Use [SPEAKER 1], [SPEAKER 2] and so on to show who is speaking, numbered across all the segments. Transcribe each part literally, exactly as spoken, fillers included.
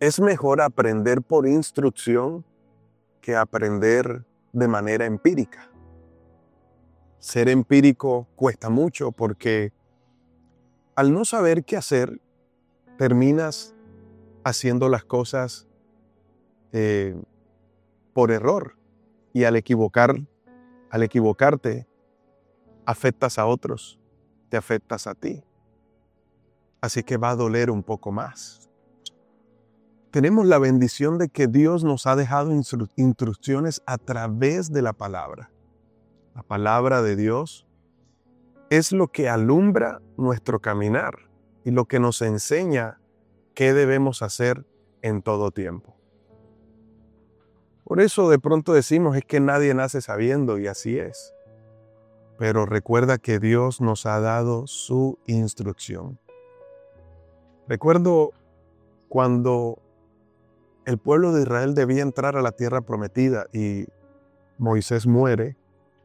[SPEAKER 1] Es mejor aprender por instrucción que aprender de manera empírica. Ser empírico cuesta mucho porque al no saber qué hacer, terminas haciendo las cosas eh, por error. Y al equivocar, al equivocarte, afectas a otros, te afectas a ti. Así que va a doler un poco más. Tenemos la bendición de que Dios nos ha dejado instru- instrucciones a través de la palabra. La palabra de Dios es lo que alumbra nuestro caminar y lo que nos enseña qué debemos hacer en todo tiempo. Por eso de pronto decimos es que nadie nace sabiendo, y así es. Pero recuerda que Dios nos ha dado su instrucción. Recuerdo cuando el pueblo de Israel debía entrar a la tierra prometida y Moisés muere,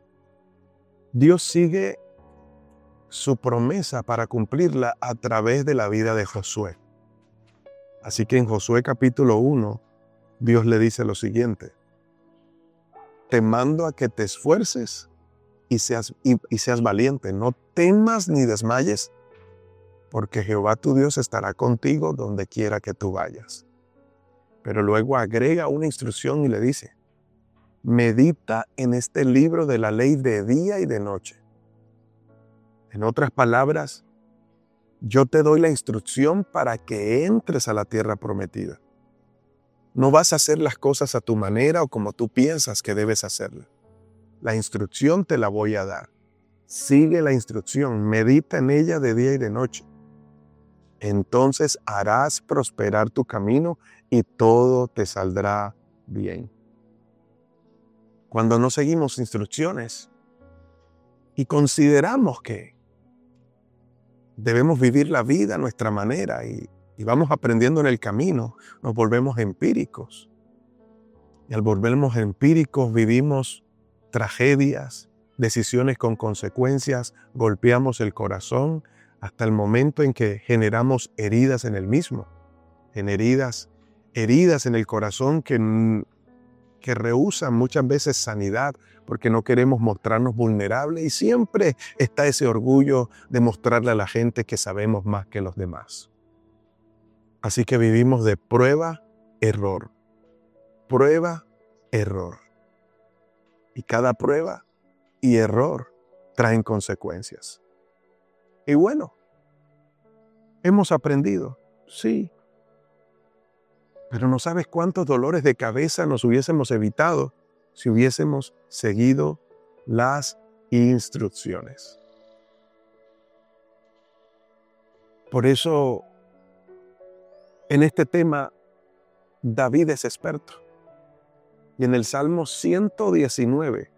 [SPEAKER 1] Dios sigue su promesa para cumplirla a través de la vida de Josué. Así que en Josué capítulo uno, Dios le dice lo siguiente: te mando a que te esfuerces y seas, y, y seas valiente, no temas ni desmayes, porque Jehová tu Dios estará contigo donde quiera que tú vayas. Pero luego agrega una instrucción y le dice: medita en este libro de la ley de día y de noche. En otras palabras, yo te doy la instrucción para que entres a la tierra prometida. No vas a hacer las cosas a tu manera o como tú piensas que debes hacerlas. La instrucción te la voy a dar. Sigue la instrucción, medita en ella de día y de noche. Entonces harás prosperar tu camino y todo te saldrá bien. Cuando no seguimos instrucciones y consideramos que debemos vivir la vida a nuestra manera y, y vamos aprendiendo en el camino, nos volvemos empíricos. Y al volvernos empíricos vivimos tragedias, decisiones con consecuencias, golpeamos el corazón hasta el momento en que generamos heridas en el mismo, en heridas, heridas en el corazón que, que rehúsan muchas veces sanidad porque no queremos mostrarnos vulnerables y siempre está ese orgullo de mostrarle a la gente que sabemos más que los demás. Así que vivimos de prueba, error, prueba, error. Y cada prueba y error traen consecuencias. Y bueno, hemos aprendido, sí. Pero no sabes cuántos dolores de cabeza nos hubiésemos evitado si hubiésemos seguido las instrucciones. Por eso, en este tema, David es experto. Y en el Salmo ciento diecinueve,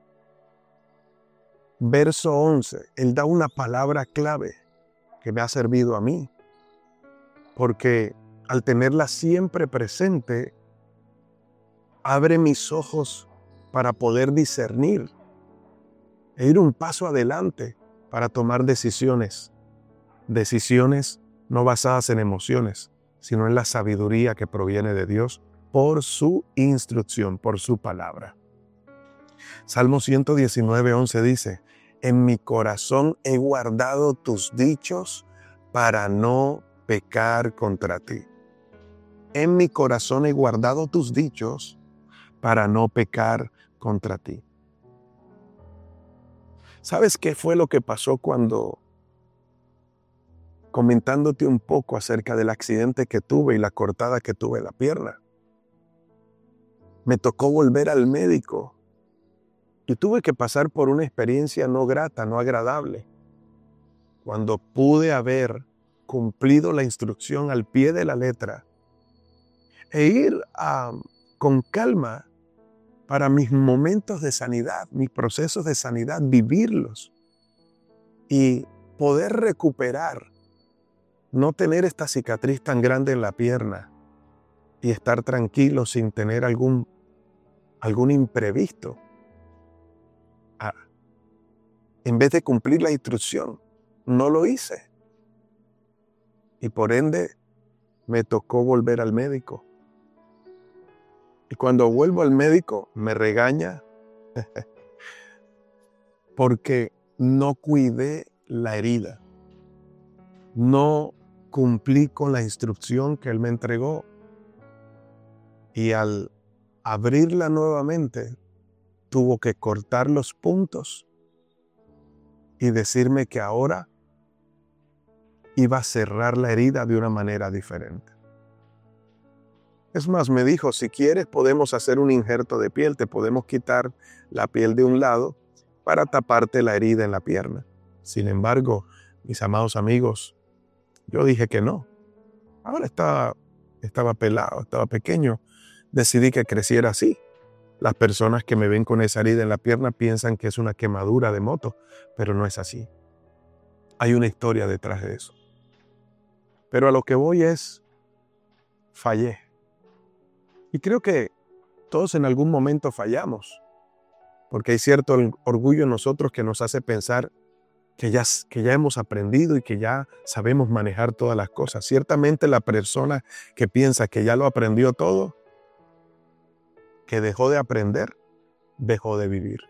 [SPEAKER 1] verso once, él da una palabra clave que me ha servido a mí. Porque al tenerla siempre presente, abre mis ojos para poder discernir e ir un paso adelante para tomar decisiones. Decisiones no basadas en emociones, sino en la sabiduría que proviene de Dios por su instrucción, por su palabra. Salmo ciento diecinueve, once dice: en mi corazón he guardado tus dichos para no pecar contra ti. En mi corazón he guardado tus dichos para no pecar contra ti. ¿Sabes qué fue lo que pasó cuando, comentándote un poco acerca del accidente que tuve y la cortada que tuve en la pierna? Me tocó volver al médico y tuve que pasar por una experiencia no grata, no agradable. Cuando pude haber cumplido la instrucción al pie de la letra e ir a, con calma para mis momentos de sanidad, mis procesos de sanidad, vivirlos y poder recuperar, no tener esta cicatriz tan grande en la pierna y estar tranquilo sin tener algún, algún imprevisto. Ah, en vez de cumplir la instrucción, no lo hice. Y por ende, me tocó volver al médico. Y cuando vuelvo al médico, me regaña porque no cuidé la herida. No cumplí con la instrucción que él me entregó. Y al abrirla nuevamente, tuvo que cortar los puntos y decirme que ahora iba a cerrar la herida de una manera diferente. Es más, me dijo, si quieres podemos hacer un injerto de piel, te podemos quitar la piel de un lado para taparte la herida en la pierna. Sin embargo, mis amados amigos, yo dije que no. Ahora estaba, estaba pelado, estaba pequeño. Decidí que creciera así. Las personas que me ven con esa herida en la pierna piensan que es una quemadura de moto, pero no es así. Hay una historia detrás de eso. Pero a lo que voy es, fallé. Y creo que todos en algún momento fallamos, porque hay cierto orgullo en nosotros que nos hace pensar que ya, que ya hemos aprendido y que ya sabemos manejar todas las cosas. Ciertamente la persona que piensa que ya lo aprendió todo, que dejó de aprender, dejó de vivir.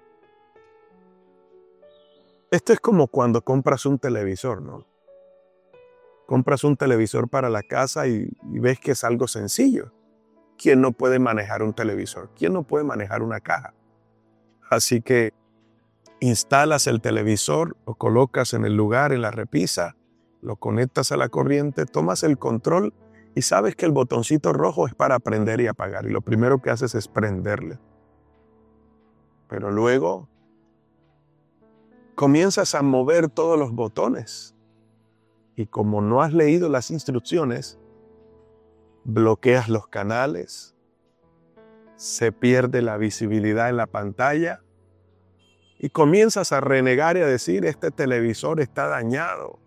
[SPEAKER 1] Esto es como cuando compras un televisor, ¿no? Compras un televisor para la casa y, y ves que es algo sencillo. ¿Quién no puede manejar un televisor? ¿Quién no puede manejar una caja? Así que instalas el televisor, lo colocas en el lugar, en la repisa, lo conectas a la corriente, tomas el control y sabes que el botoncito rojo es para prender y apagar. Y lo primero que haces es prenderle. Pero luego comienzas a mover todos los botones. Y como no has leído las instrucciones, bloqueas los canales, se pierde la visibilidad en la pantalla y comienzas a renegar y a decir, este televisor está dañado.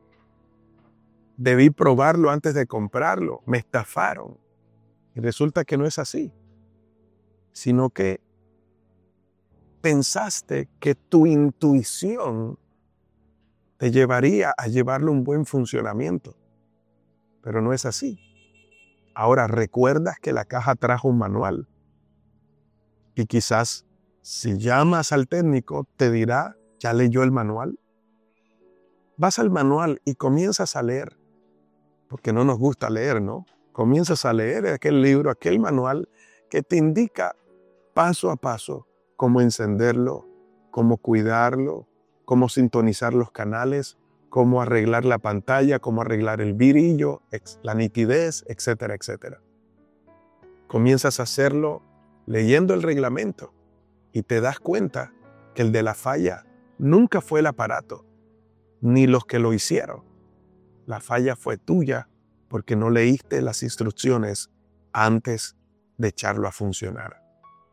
[SPEAKER 1] Debí probarlo antes de comprarlo, me estafaron. Y resulta que no es así, sino que pensaste que tu intuición te llevaría a llevarle un buen funcionamiento, pero no es así. Ahora recuerdas que la caja trajo un manual y quizás si llamas al técnico te dirá, ¿ya leyó el manual? Vas al manual y comienzas a leer, porque no nos gusta leer, ¿no? Comienzas a leer aquel libro, aquel manual que te indica paso a paso cómo encenderlo, cómo cuidarlo, cómo sintonizar los canales, cómo arreglar la pantalla, cómo arreglar el brillo, la nitidez, etcétera, etcétera. Comienzas a hacerlo leyendo el reglamento y te das cuenta que el de la falla nunca fue el aparato, ni los que lo hicieron. La falla fue tuya porque no leíste las instrucciones antes de echarlo a funcionar.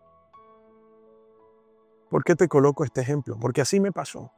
[SPEAKER 1] ¿Por qué te coloco este ejemplo? Porque así me pasó.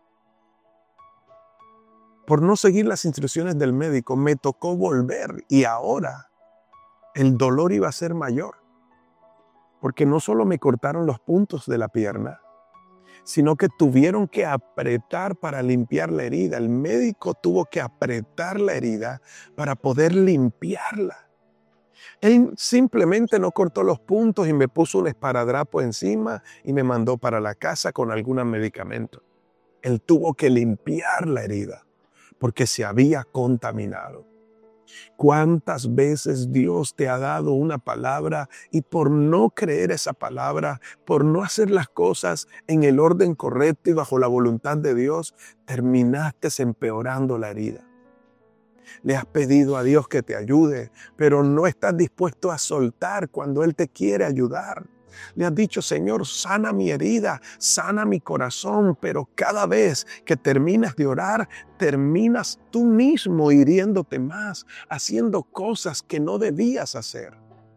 [SPEAKER 1] Por no seguir las instrucciones del médico, me tocó volver y ahora el dolor iba a ser mayor. Porque no solo me cortaron los puntos de la pierna, sino que tuvieron que apretar para limpiar la herida. El médico tuvo que apretar la herida para poder limpiarla. Él simplemente no cortó los puntos y me puso un esparadrapo encima y me mandó para la casa con algún medicamento. Él tuvo que limpiar la herida porque se había contaminado. ¿Cuántas veces Dios te ha dado una palabra y por no creer esa palabra, por no hacer las cosas en el orden correcto y bajo la voluntad de Dios, terminaste empeorando la herida? Le has pedido a Dios que te ayude, pero no estás dispuesto a soltar cuando Él te quiere ayudar. Le has dicho, Señor, sana mi herida, sana mi corazón, pero cada vez que terminas de orar, terminas tú mismo hiriéndote más, haciendo cosas que no debías hacer.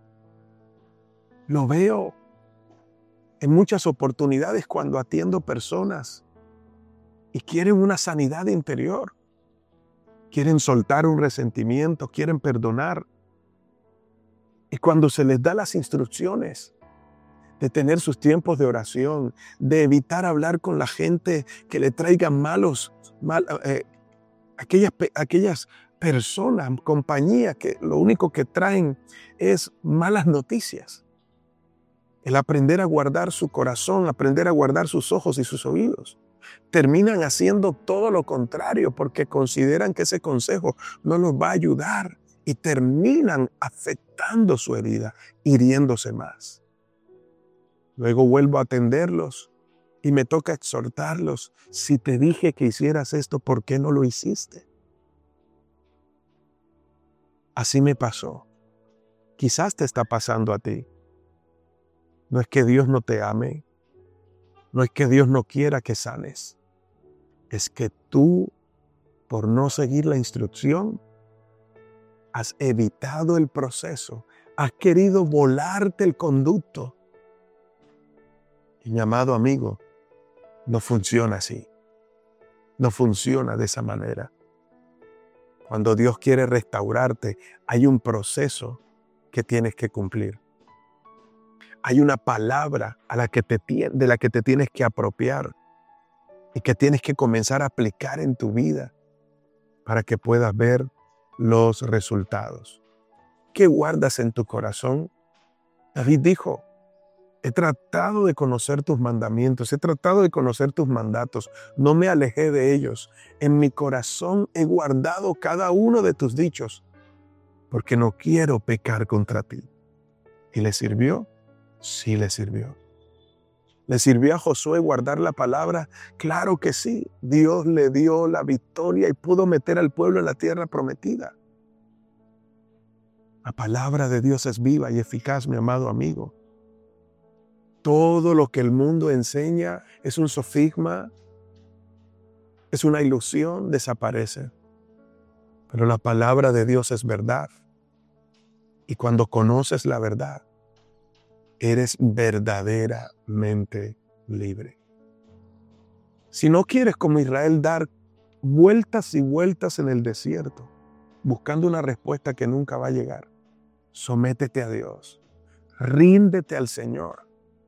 [SPEAKER 1] Lo veo en muchas oportunidades cuando atiendo personas y quieren una sanidad interior. Quieren soltar un resentimiento, quieren perdonar. Y cuando se les da las instrucciones de tener sus tiempos de oración, de evitar hablar con la gente que le traigan malos, mal, eh, aquellas, aquellas personas, compañías que lo único que traen es malas noticias. el aprender a guardar su corazón, aprender a guardar sus ojos y sus oídos. Terminan haciendo todo lo contrario porque consideran que ese consejo no los va a ayudar y terminan afectando su herida, hiriéndose más. Luego vuelvo a atenderlos y me toca exhortarlos. Si te dije que hicieras esto, ¿por qué no lo hiciste? Así me pasó. Quizás te está pasando a ti. No es que Dios no te ame. No es que Dios no quiera que sanes. Es que tú, por no seguir la instrucción, has evitado el proceso. Has querido volarte el conducto. Y mi amado amigo, no funciona así. No funciona de esa manera. Cuando Dios quiere restaurarte, hay un proceso que tienes que cumplir. Hay una palabra a la que te, de la que te tienes que apropiar y que tienes que comenzar a aplicar en tu vida para que puedas ver los resultados. ¿Qué guardas en tu corazón? David dijo, he tratado de conocer tus mandamientos, he tratado de conocer tus mandatos, no me alejé de ellos. En mi corazón he guardado cada uno de tus dichos, porque no quiero pecar contra ti. ¿Y le sirvió? Sí le sirvió. ¿Le sirvió a Josué guardar la palabra? Claro que sí. Dios le dio la victoria y pudo meter al pueblo en la tierra prometida. La palabra de Dios es viva y eficaz, mi amado amigo. Todo lo que el mundo enseña es un sofisma, es una ilusión, desaparece. Pero la palabra de Dios es verdad. Y cuando conoces la verdad, eres verdaderamente libre. Si no quieres, como Israel, dar vueltas y vueltas en el desierto, buscando una respuesta que nunca va a llegar, sométete a Dios, ríndete al Señor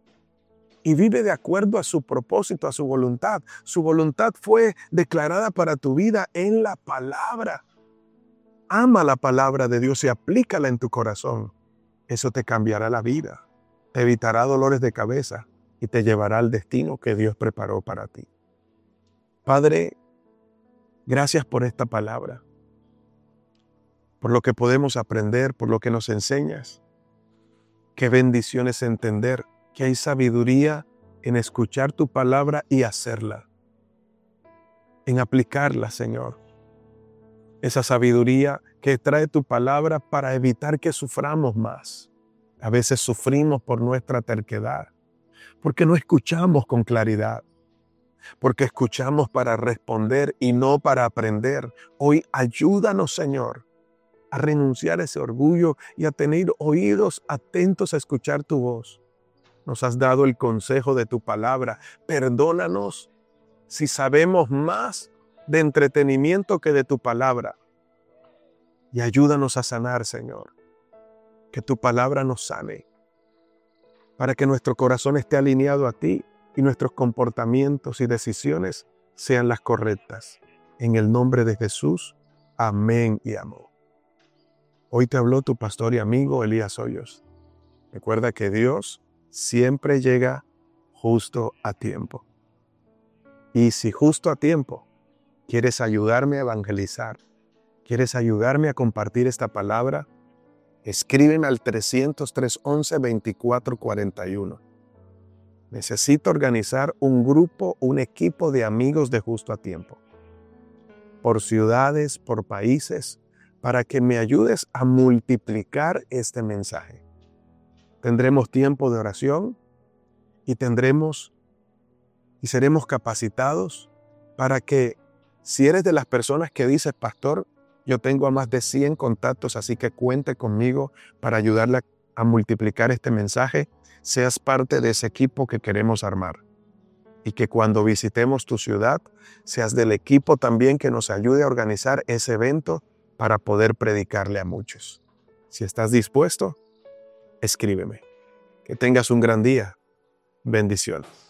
[SPEAKER 1] y vive de acuerdo a su propósito, a su voluntad. Su voluntad fue declarada para tu vida en la palabra. Ama la palabra de Dios y aplícala en tu corazón. Eso te cambiará la vida, te evitará dolores de cabeza y te llevará al destino que Dios preparó para ti. Padre, gracias por esta palabra, por lo que podemos aprender, por lo que nos enseñas. Qué bendición es entender que hay sabiduría en escuchar tu palabra y hacerla, en aplicarla, Señor. Esa sabiduría que trae tu palabra para evitar que suframos más. A veces sufrimos por nuestra terquedad, porque no escuchamos con claridad, porque escuchamos para responder y no para aprender. Hoy ayúdanos, Señor, a renunciar a ese orgullo y a tener oídos atentos a escuchar tu voz. Nos has dado el consejo de tu palabra. Perdónanos si sabemos más de entretenimiento que de tu palabra. Y ayúdanos a sanar, Señor. Que tu palabra nos sane, para que nuestro corazón esté alineado a ti y nuestros comportamientos y decisiones sean las correctas. En el nombre de Jesús, amén y amén. Hoy te habló tu pastor y amigo Elías Hoyos. Recuerda que Dios siempre llega justo a tiempo. Y si justo a tiempo quieres ayudarme a evangelizar, quieres ayudarme a compartir esta palabra, escríbeme al trescientos tres, once, veinticuatro, cuarenta y uno. Necesito organizar un grupo, un equipo de amigos de Justo a Tiempo, por ciudades, por países, para que me ayudes a multiplicar este mensaje. Tendremos tiempo de oración y tendremos y seremos capacitados para que, si eres de las personas que dices, pastor, yo tengo a más de cien contactos, así que cuente conmigo para ayudarle a multiplicar este mensaje, seas parte de ese equipo que queremos armar. Y que cuando visitemos tu ciudad, seas del equipo también que nos ayude a organizar ese evento para poder predicarle a muchos. Si estás dispuesto, escríbeme. Que tengas un gran día. Bendiciones.